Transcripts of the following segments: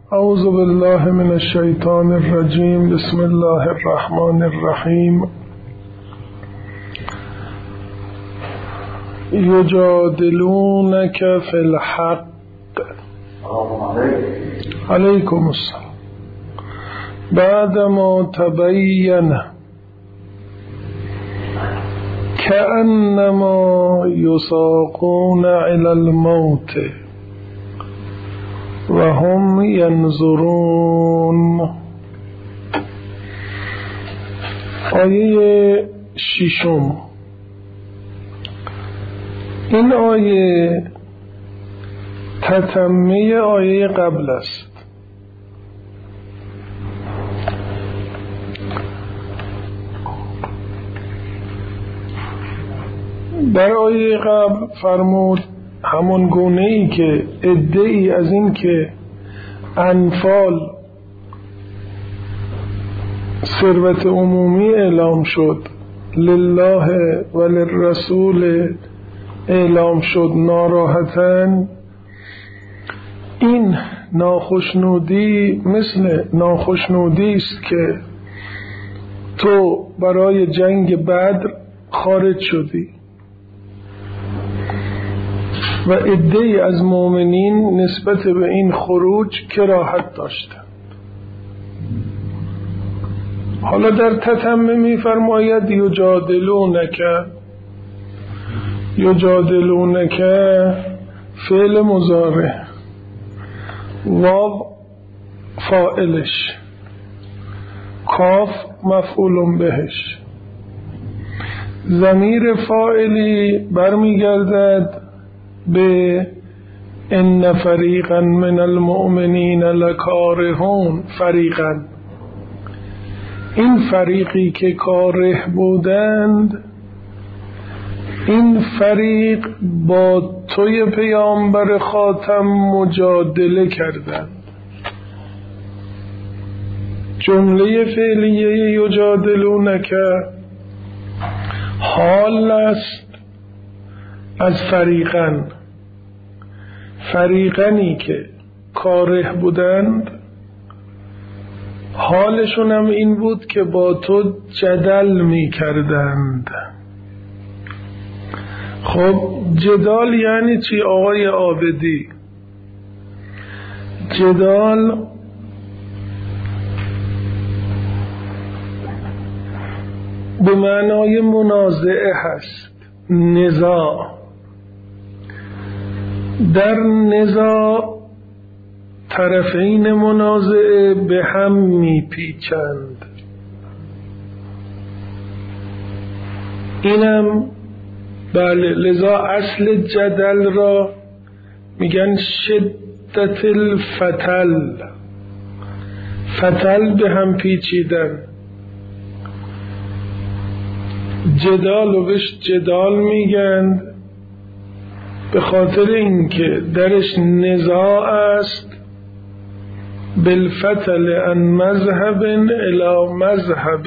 اعوذ بالله من الشیطان الرجیم. بسم الله الرحمن الرحیم. یجادلونک فی الحق. علیکم السلام. بعدما تبین کأنما یساقون الی الموت و هم ینظرون. آیه ششم. این آیه تتمه آیه قبل است. در آیه قبل فرمود همون گونه ای که ادعی از این که انفال ثروت عمومی اعلام شد، لله و للرسول اعلام شد، ناراحتن. این ناخشنودی مثل ناخشنودی است که تو برای جنگ بدر خارج شدی و عده‌ای از مؤمنین نسبت به این خروج کراهت داشتند. حالا در تتمه می‌فرماید یجادلونک فعل مضارع، واو فاعلش، کاف مفعول بهش، ضمیر فاعلی برمیگردد به ان فریقا من المؤمنین لکارهون. فریقا، این فریقی که کاره بودند، این فریق با توی پیامبر خاتم مجادله کردند. جمله فعلیه یجادلونک حال است از فریقنی که کاره بودند، حالشون هم این بود که با تو جدل می کردند. خب جدال یعنی چی آقای عابدی؟ جدال به معنای منازعه هست، نزاع. در نزاع طرفین منازعه به هم میپیچند. اینم بله، لذا اصل جدل را میگن شدت الفتل، فتل به هم پیچیدن. جدال و بهش جدال میگن به خاطر اینکه درش نزاع است، بالفتل عن مذهب الی مذهب،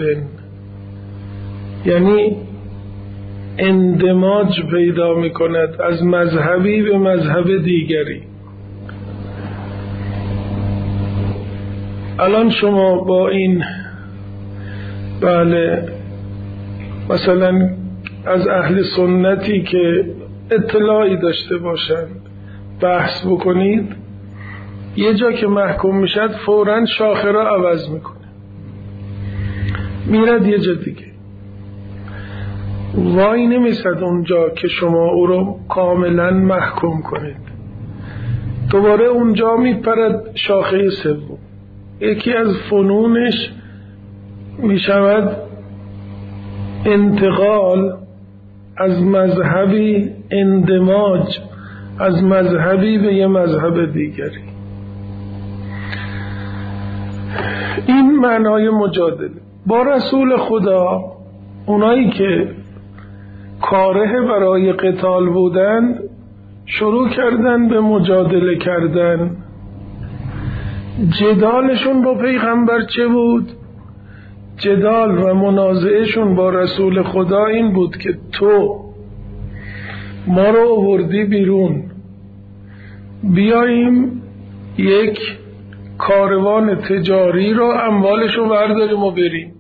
یعنی اندماج پیدا می کند از مذهبی به مذهب دیگری. الان شما با این بله مثلا از اهل سنتی که اطلاعی داشته باشند بحث بکنید، یه جا که محکوم میشد فوراً شاخه را عوض میکنه، میرد یه جا دیگه، وای نمیسد اونجا که شما او رو کاملا محکوم کنید، دوباره اونجا میپرد شاخه سوم. یکی از فنونش میشود انتقال از مذهبی، اندماج از مذهبی به یه مذهب دیگری. این معنای مجادله با رسول خدا. اونایی که کاره برای قتال بودند شروع کردن به مجادله کردن. جدالشون با پیغمبر چه بود؟ جدال و منازعهشون با رسول خدا این بود که تو ما رو آوردی بیرون، بیاییم یک کاروان تجاری رو اموالش رو برداریم و بریم.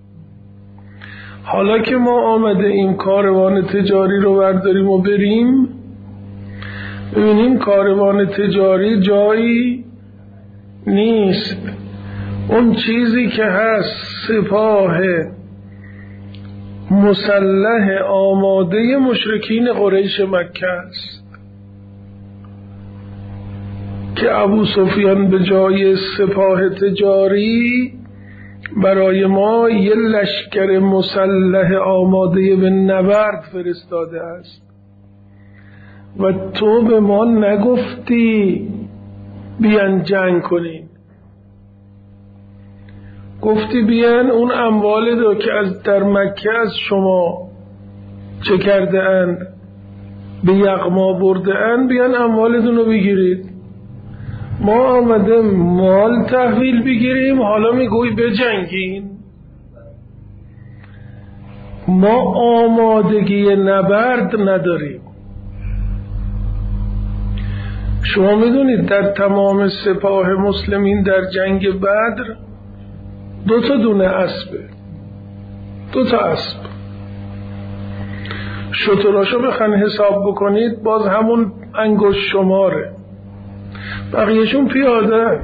حالا که ما آمده این کاروان تجاری رو برداریم و بریم، ببینیم کاروان تجاری جایی نیست. اون چیزی که هست سپاه مسلح آماده مشرکین قریش مکه است که ابو سفیان به جای سپاه تجاری برای ما یه لشکر مسلح آماده به نبرد فرستاده است و تو به ما نگفتی بیان جنگ کنین، گفتی بیان اون اموال رو که از در مکه از شما چه کرده اند به یغما برده اند بیان اموالتون رو بگیرید. ما آمده مال تحویل بگیریم، حالا میگوی بجنگین. ما آمادگی نبرد نداریم. شما میدونید در تمام سپاه مسلمین در جنگ بدر 2 دونه اسبه، 2 اسب. شتراشو بخواین حساب بکنید باز همون انگشت شماره، بقیهشون پیاده.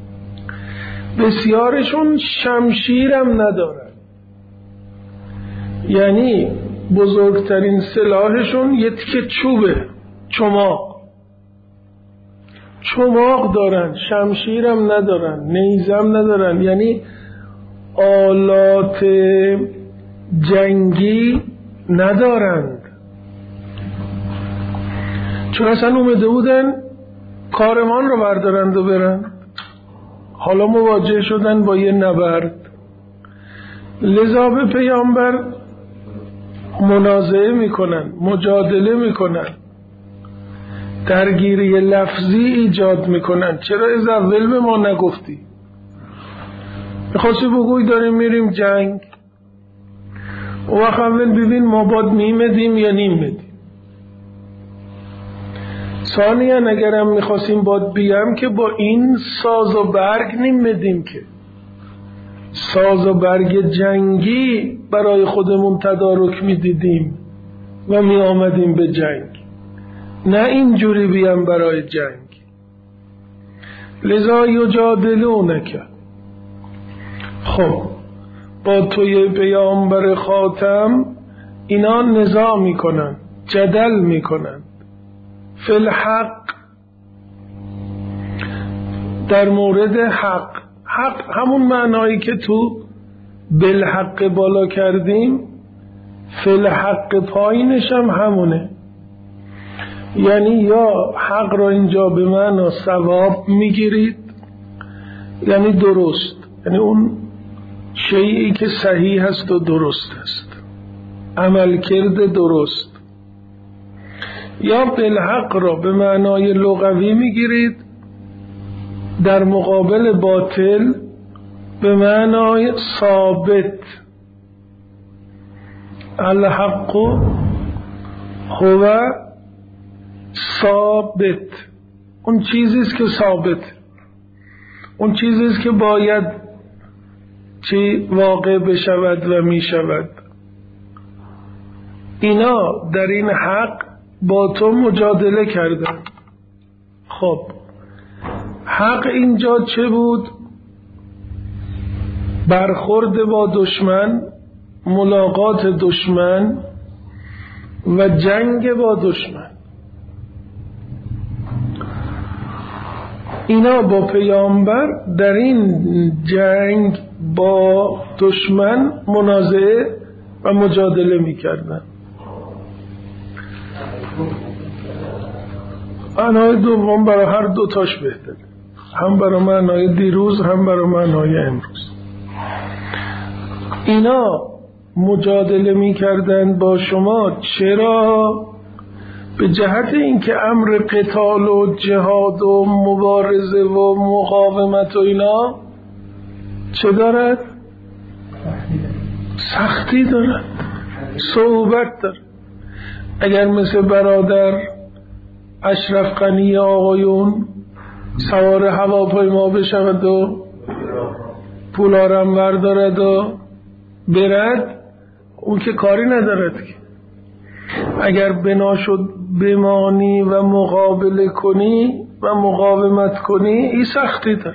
بسیارشون شمشیرم ندارن، یعنی بزرگترین سلاحشون یه تیکه چوبه، چماق دارن، شمشیرم ندارن، نیزم ندارن، یعنی آلات جنگی ندارند. چون اصلا اومده بودن کاروان رو بردارند و برن، حالا مواجه شدن با یه نبرد. لذا به پیامبر منازعه میکنن، مجادله میکنن، درگیری لفظی ایجاد میکنن. چرا از اول به ما نگفتی؟ میخواستی بگوی داریم میریم جنگ، و وقت اول ببین ما باید میمدیم یا نیمدیم. ثانیاً اگرم میخواستیم باید بیم که با این ساز و برگ نیمدیم، که ساز و برگ جنگی برای خودمون تدارک میدیدیم و می آمدیم به جنگ، نه اینجوری بیم برای جنگ. لذا یجادلونک، خب با توی پیامبر خاتم اینا نزاع میکنن، جدل میکنن فی الحق، در مورد حق. حق همون معنایی که تو بالحق بالا کردیم، فی الحق پایینش هم همونه. یعنی یا حق را اینجا به معنی ثواب میگیرید، یعنی درست، یعنی اون شیئی که صحیح هست و درست است، عمل کرده درست. یا بالحق را به معنای لغوی میگیرید، در مقابل باطل به معنای ثابت. الحق هو ثابت، اون چیزیست که ثابت، اون چیزیست که باید چی واقع بشود و می شود. اینا در این حق با تو مجادله کردن. خب حق اینجا چه بود؟ برخورد با دشمن، ملاقات دشمن و جنگ با دشمن. اینا با پیامبر در این جنگ با دشمن منازعه و مجادله میکردن. معنای دوم برای هر دوتاش بهتره، هم برای معنای دیروز هم برای معنای امروز. اینا مجادله میکردن با شما. چرا؟ به جهت اینکه امر قتال و جهاد و مبارزه و مقاومت و اینا چه دارد؟ سختی دارد، صعوبت دارد. اگر مثل برادر اشرف غنی آقایون سوار هواپیما بشود و پولارم بردارد و برد، اون که کاری ندارد که. اگر بنا شد بمانی و مقابله کنی و مقاومت کنی، این سختی داره.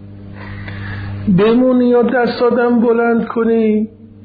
بمونی یا دست آدم بلند کنی،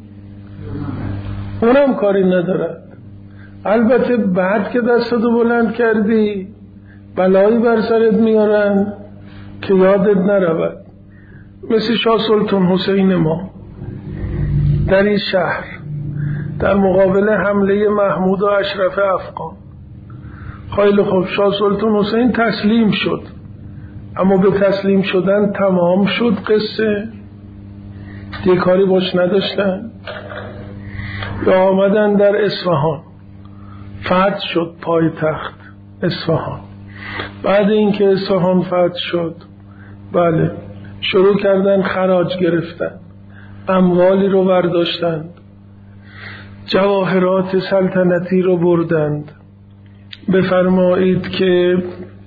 اونم کاری ندارد. البته بعد که دستاتو بلند کردی بلایی بر سرت میارن که یادت نرود. مثل شاه سلطان حسین ما در این شهر در مقابل حمله محمود و اشرف افغان. خیلی خوب، شاه سلطان حسین تسلیم شد، اما به تسلیم شدن تمام شد قصه؟ دیگه کاری باش نداشتن. یا آمدن در اصفهان، فتح شد پایتخت اصفهان. بعد اینکه اصفهان فتح شد، بله، شروع کردن خراج گرفتن، اموالی رو برداشتند، جواهرات سلطنتی رو بردند. بفرمایید که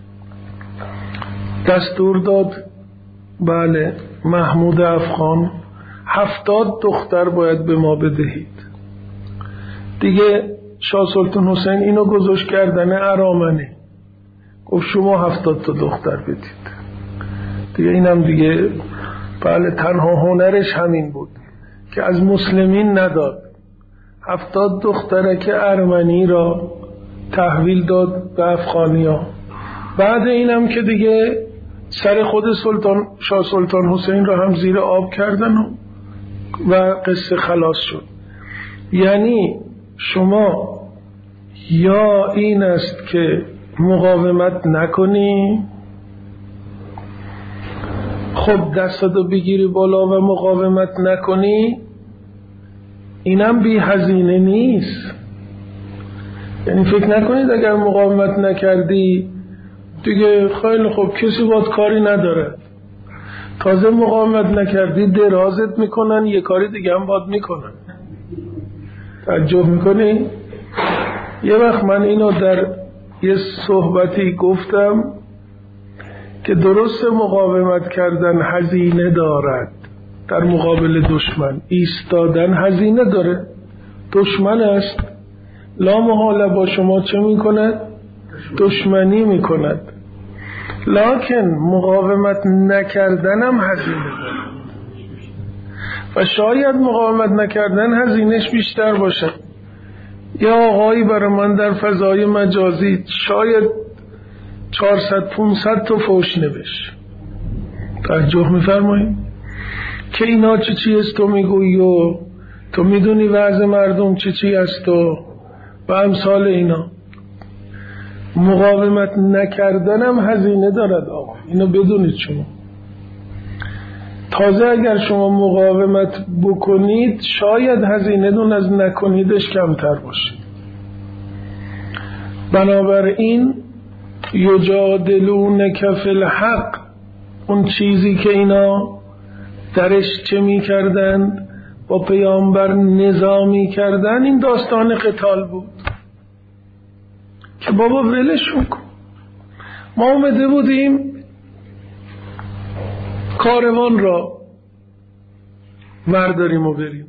دستور داد، بله، محمود افغان 70 دختر باید به ما بدهید. دیگه شاه سلطان حسین اینو گذاشت کردن ارامنه، گفت شما 70 تا دختر بدید. دیگه اینم دیگه، بله، تنها هنرش همین بود که از مسلمین نداد. 70 دخترک ارمنی را تحویل داد به افغانیا. بعد اینم که دیگه سر خود شاه سلطان حسین را هم زیر آب کردن و قصه خلاص شد. یعنی شما یا این است که مقاومت نکنی، خب دستاتو بگیری بالا و مقاومت نکنی، اینم بی هزینه نیست. یعنی فکر نکنید اگر مقاومت نکردی دیگه خیلی خوب کسی باید کاری نداره. تازه مقاومت نکردی درازت میکنن، یه کاری دیگه هم باید میکنن. تعجب میکنی؟ یه وقت من اینو در یه صحبتی گفتم که درست مقاومت کردن هزینه دارد. در مقابل دشمن ایستادن هزینه داره، دشمن است، لا محاله با شما چه میکند؟ دشمنی میکند. لکن مقاومت نکردنم هزینه داره و شاید مقاومت نکردن هزینهش بیشتر باشه. یا آقایی برای من در فضای مجازی شاید 400-500 تا فوش نوشت. توجه میفرمایید که اینا چی است تو میگویی و تو میدونی وضع مردم چی است و امثال اینا. مقاومت نکردنم هزینه دارد آقا، اینو بدونید شما. تازه اگر شما مقاومت بکنید شاید هزینه دون از نکنیدش کمتر باشه. بنابراین یجادلونک فی الحق، اون چیزی که اینا درش چه می کردن با پیامبر نظامی کردن، این داستان قتال بود که بابا ولشون کن. ما اومده بودیم کاروان را ورداریم و بریم.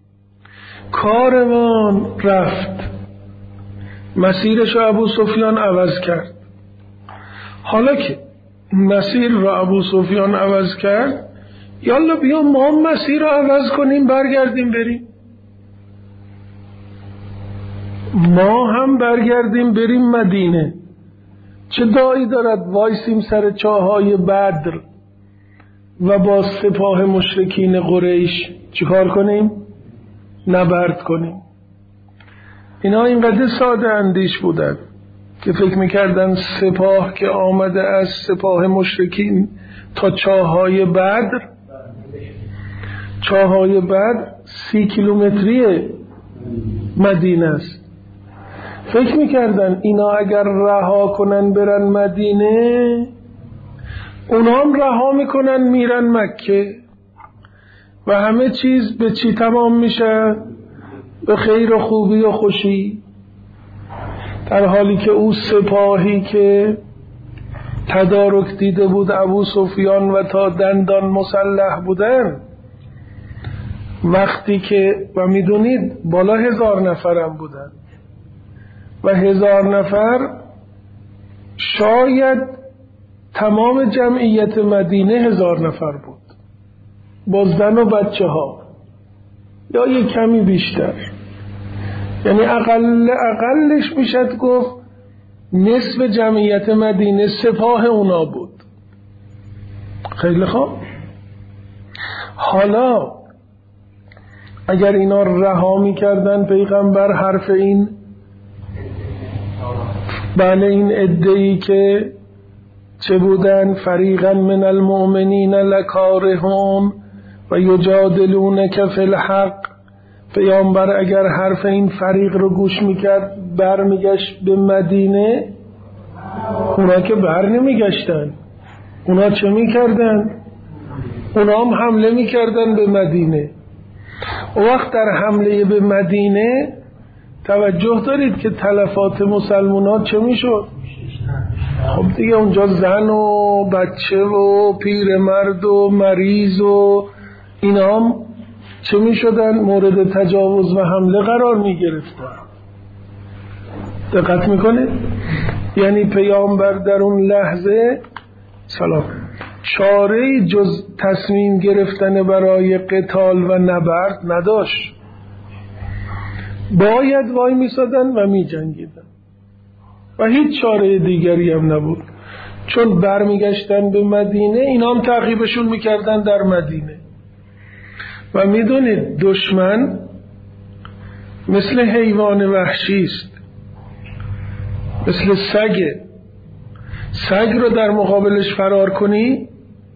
کاروان رفت، مسیرش را ابو سفیان عوض کرد. حالا که مسیر را ابو سفیان عوض کرد، یالا بیا ما مسیر را عوض کنیم برگردیم بریم. ما هم برگردیم بریم مدینه. چه دایی دارد وایسیم سر چاهای بدر و با سپاه مشرکین قریش چیکار کنیم؟ نبرد کنیم. اینا اینقدر ساده اندیش بودن که فکر میکردن سپاه که آمده از سپاه مشرکین تا چاهای بدر 30 کیلومتری مدینه است. فکر میکردن اینا اگر رها کنن برن مدینه، اونا هم رها میکنن میرن مکه و همه چیز به چی تمام میشه؟ به خیر و خوبی و خوشی. در حالی که او سپاهی که تدارک دیده بود ابو سفیان و تا دندان مسلح بودن، وقتی که و میدونید بالا 1000 نفرم بودن و 1000 نفر شاید تمام جمعیت مدینه 1000 نفر بود با زن و بچه ها یا یک کمی بیشتر، یعنی اقلش میشد گفت نصف جمعیت مدینه سپاه اونا بود. خیلی خوب، حالا اگر اینا رها میکردن پیغمبر حرف این بله این عده‌ای که چه بودن فریقا من المؤمنین لکارهون و یجادلونک فی الحق، پیامبر اگر حرف این فریق رو گوش میکرد برمیگشت به مدینه، اونا که بر نمیگشتن، اونا چه میکردن؟ اونا هم حمله میکردن به مدینه. وقت در حمله به مدینه توجه دارید که تلفات مسلمانان چه میشد؟ خب دیگه اونجا زن و بچه و پیرمرد و مریض و اینا هم چه میشدن؟ مورد تجاوز و حمله قرار میگرفتن. دقت میکنه؟ یعنی پیامبر در اون لحظه سلام چاره جز تصمیم گرفتن برای قتال و نبرد نداشت، باید وای میسادن و میجنگیدن و هیچ چاره دیگری هم نبود، چون برمیگشتن به مدینه اینا هم تعقیبشون میکردن در مدینه. و میدونید دشمن مثل حیوان وحشی است، مثل سگه. سگ رو در مقابلش فرار کنی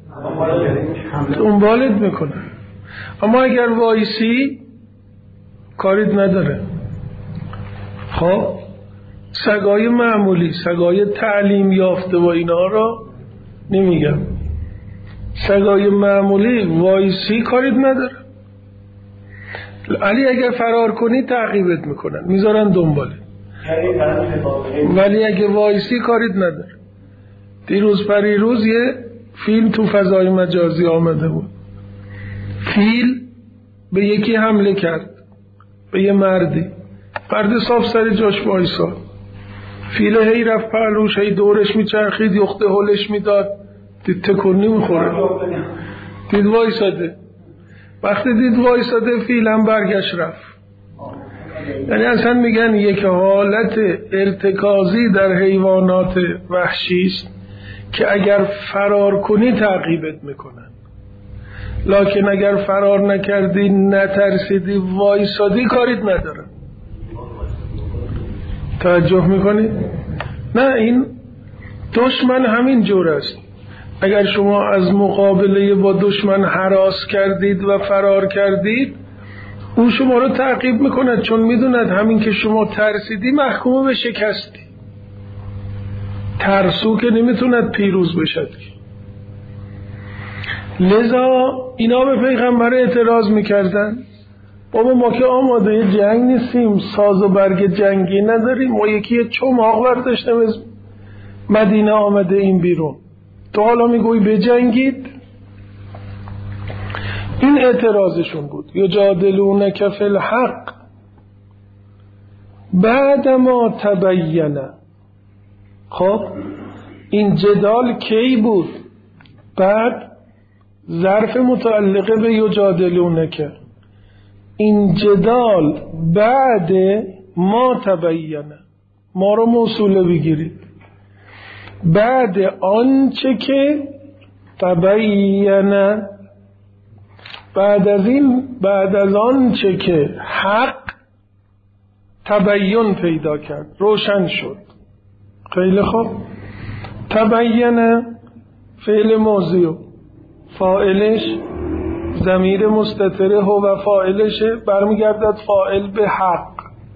دنبالت میکنه، اما اگر وایسی کاریت نداره. خب سگای معمولی، سگای تعلیم یافته و اینا رو نمیگم، سگای معمولی وایسی کاریت نداره، ولی اگر فرار کنی تعقیبت میکنن میذارن دنباله، ولی اگه وایسی کاریت نداره. دیروز پریروز یه فیلم تو فضای مجازی آمده بود، فیل به یکی حمله کرد، به یه مردی، مرد صاف سر جاش وایساد، فیل هی رفت پهلوش، هی دورش میچرخید، یخته هلش میداد، دید تکونی میخوره، دید وایساده، وقتی دید وایساده فیل هم برگشت رفت. یعنی اصلا میگن یک حالت ارتکازی در حیوانات وحشی است که اگر فرار کنی تعقیبت میکنن، لکن اگر فرار نکردی، نترسیدی، وایسادی، کاریت ندارن. توجه میکنی؟ نه، این دشمن همین جور است. اگر شما از مقابله با دشمن هراس کردید و فرار کردید، اون شما رو تعقیب میکند، چون میدوند همین که شما ترسیدی محکوم به شکستی. ترسو که نمیتوند پیروز بشد. لذا اینا به پیغمبر اعتراض میکردن، بابا ما که آماده جنگ نیستیم، ساز و برگ جنگی نداریم، ما یکی چماق برداشتیم از مدینه آمده این بیرون، تو حالا میگوی بجنگید؟ این اعتراضشون بود. یجادلونک فی الحق بعد ما تبینه. خب این جدال کی بود؟ بعد ظرف متعلقه به یجادلونک، این جدال بعد ما تبینه، ما رو موصوله بگیرید، بعد آنچه که تبینه، بعد از آنچه که حق تبیین پیدا کرد، روشن شد. خیلی خوب، تبینه فعل ماضی و فاعلش ضمیر مستتره و فاعلشه برمیگردد فاعل به حق.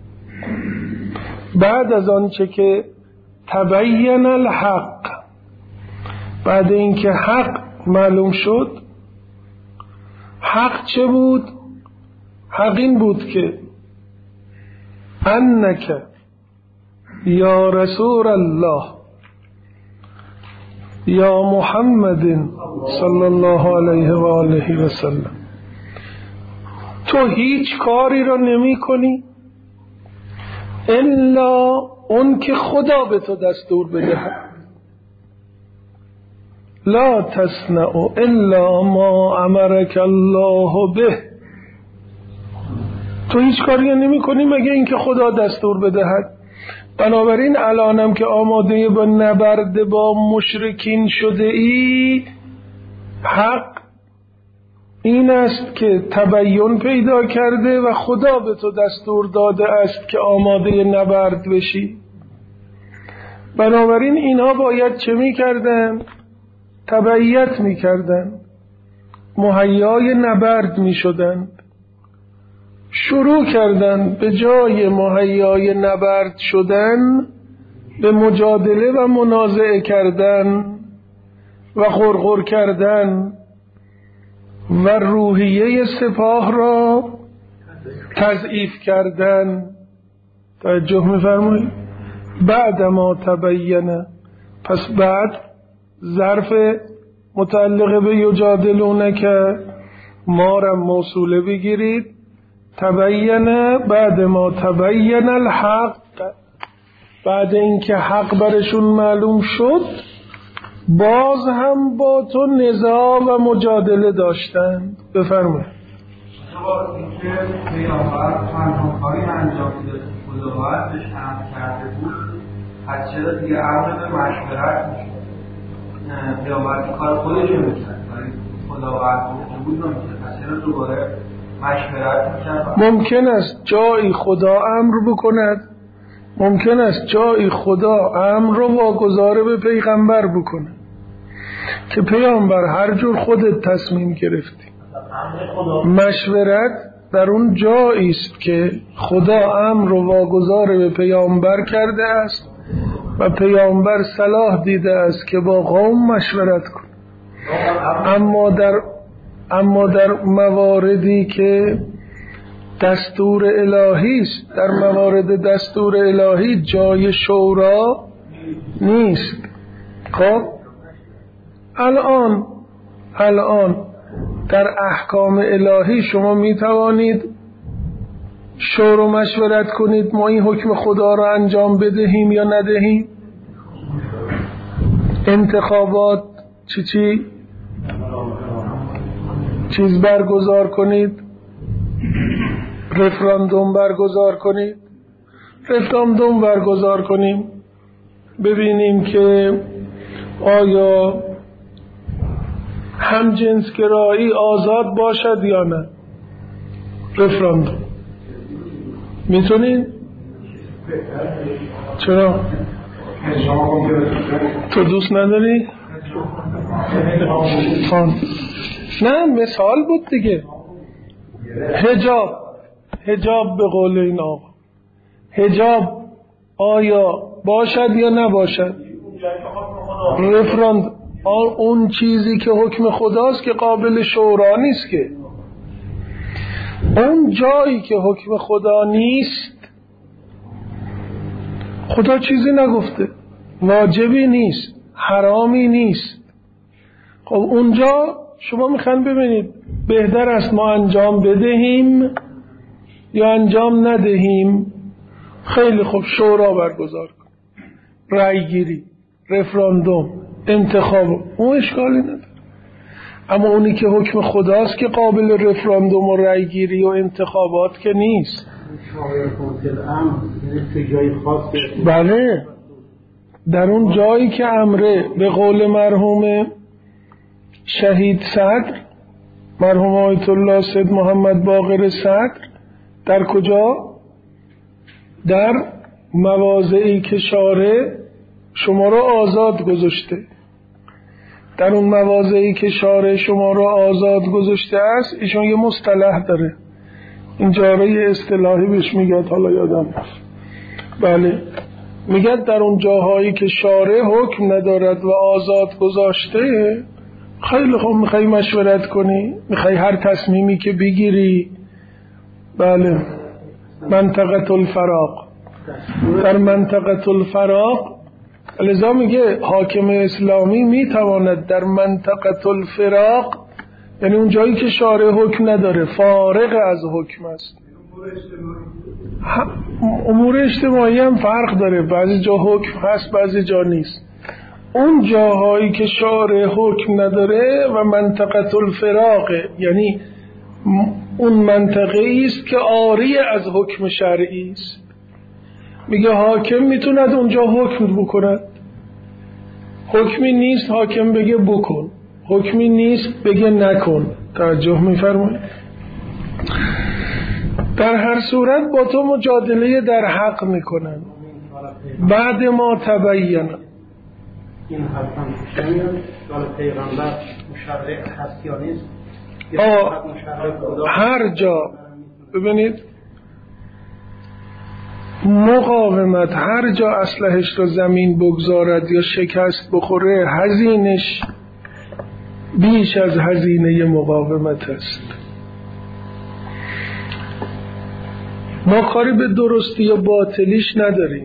بعد از آنچه که تبین الحق، بعد اینکه حق معلوم شد. حق چه بود؟ حق این بود که انک یا رسول الله یا محمد صلی الله علیه و آله و سلم. تو هیچ کاری را نمی کنی الا اون که خدا به تو دستور بدهد. لا تصنع الا ما امرک الله به. تو هیچ کاری نمی کنی مگه اینکه خدا دستور بدهد. بنابراین الانم که آماده با نبرد با مشرکین شده ای، حق این است که تبیین پیدا کرده و خدا به تو دستور داده است که آماده نبرد بشی. بنابراین اینها باید چه می کردن؟ تبعیت می کردن، مهیای نبرد می شدن. شروع کردن به جای مهیای نبرد شدن به مجادله و منازعه کردن و غرغر کردن و روحیه سپاه را تضعیف کردن. توجه می‌فرمایید؟ بعد ما تبینه، پس بعد ظرف متعلق به یجادلونه که ما را موصوله بگیرید. تبینه بعد ما تبین الحق، بعد اینکه حق برشون معلوم شد باز هم با تو نزاع و مجادله داشتند. بفرمایید. اینکه پیامبر تنها کاری انجام میداد خداوند بهش امر کرده بود، پس چرا دیگه امر به مشورت میشد؟ پیامبر کار خودش رو میکرد ولی خداوند بود نمیکرد، پس چرا دوباره مشورت میکرد؟ ممکن است جایی خدا امر بکند، ممکن است جایی خدا امر رو واگذار به پیغمبر بکنه که پیامبر هر جور خودت تصمیم گرفتی. مشورت در اون جایی است که خدا امر رو واگذار به پیامبر کرده است و پیامبر صلاح دیده است که با قوم مشورت کنه. اما در مواردی که دستور الهی است، در موارد دستور الهی جای شورا نیست. خب الان در احکام الهی شما می توانید شور و مشورت کنید ما این حکم خدا را انجام بدهیم یا ندهیم. انتخابات چیز برگزار کنید، رفراندوم برگزار کنید. رفراندوم برگزار کنیم ببینیم که آیا هم جنس گرایی آزاد باشد یا نه. رفراندوم میتونید؟ چرا؟ تو دوست نداری؟ نه مثال بود دیگه. حجاب به قول این آقا، حجاب آیا باشد یا نباشد؟ رفراندوم اون چیزی که حکم خداست که قابل شورا نیست. که اون جایی که حکم خدا نیست، خدا چیزی نگفته، واجبی نیست، حرامی نیست. خب اونجا شما میخواین ببینید بهتر است ما انجام بدهیم یا انجام ندهیم. خیلی خوب، شورا برگزار کن، رای گیری، رفراندوم، انتخاب، اون اشکالی نداره. اما اونی که حکم خداست که قابل رفراندوم و رای گیری و انتخابات که نیست. بله، در اون جایی که امره، به قول مرحوم شهید صدر، مرحوم آیت الله سید محمد باقر صدر، در کجا؟ در مواضعی که شارع شما را آزاد گذاشته. در اون مواضعی که شارع شما را آزاد گذاشته است، ایشون یه مصطلح داره، این جاره اصطلاحی بهش میگه، حالا یادم نیست. بله، میگه در اون جاهایی که شارع حکم ندارد و آزاد گذاشته، خیلی خوب، میخوای مشورت کنی، میخوای هر تصمیمی که بگیری. بله، منطقه الفراق. در منطقه الفراق لذا میگه حاکم اسلامی میتواند در منطقه الفراق، یعنی اون جایی که شارع حکم نداره، فارغ از حکم است. امور اجتماعی هم فرق داره، بعضی جا حکم هست بعضی جا نیست. اون جاهایی که شارع حکم نداره و منطقه الفراق، یعنی اون منطقه است که عاری از حکم شرعی است، میگه حاکم میتوند اونجا حکم بکند. حکمی نیست حاکم بگه بکن، حکمی نیست بگه نکن. توجه میفرمایید؟ در هر صورت با تو مجادله در حق میکنن. بعد ما تبین این حرفم شنیدم که پیغمبر مشرع هست یا نیست؟ هر جا ببینید مقاومت هر جا اسلحه‌اش رو زمین بگذارد یا شکست بخوره، هزینش بیش از هزینه مقاومت است. ما کاری به درستی یا باطلیش نداریم.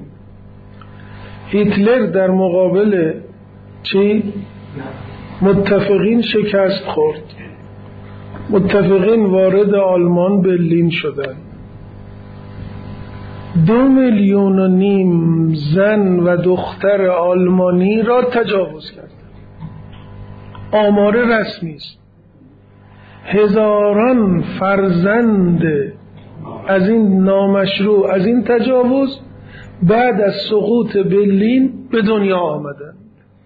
هیتلر در مقابل چی؟ متفقین شکست خورد. متفقین وارد آلمان برلین شدند. 2.5 میلیون زن و دختر آلمانی را تجاوز کردند. آمار رسمی است. هزاران فرزند از این نامشروع، از این تجاوز بعد از سقوط برلین به دنیا آمدند.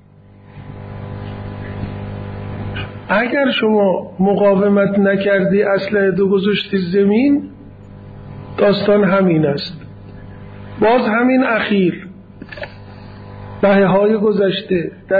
اگر شما مقاومت نکردی، اسلحه دو گذاشتی زمین، داستان همین است. باز همین اخیر دهه‌های گذشته در